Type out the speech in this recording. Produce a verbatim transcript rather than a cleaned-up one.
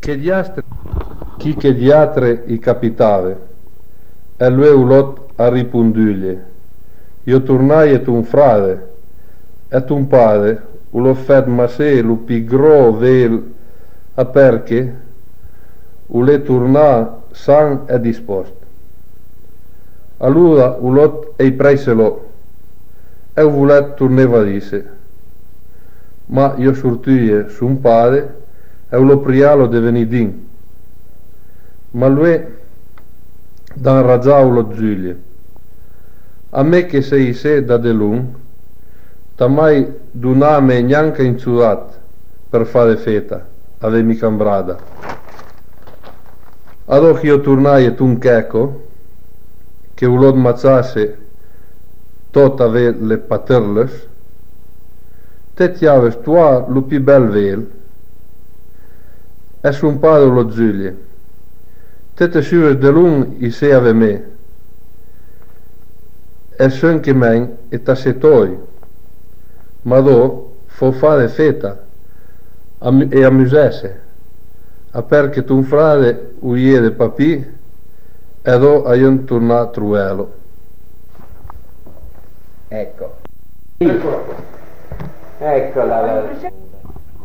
Che diastre, chi che diatre i capitave, e lui ulot a ripunduglie. Io tornai et un frade, et un padre, ulo fed masè, lu pigro vel a perché, ule tornà san e dispost. Allora ulot ei preselo, e u volet torneva disse, ma io sortuie su un padre, e lo prialo de venidin. Ma lui dan raggiau lo Giulie. A me che sei se da delun, tamai duname neanche inciudat per fare feta, avemi cambrada. Adoc io tornai et un checo, che ulot mazzasse tot ave le paterles, te tiaves tua lo pi bel vel, e sun padre lo Giulie. Te te sues delun i se ave me, e sön che men e tassetoi, ma do fo fare feta am- e amusesse, a perché tu un frade uiere papì, e do a io torna truelo. Ecco. Eccola. Eccola. la-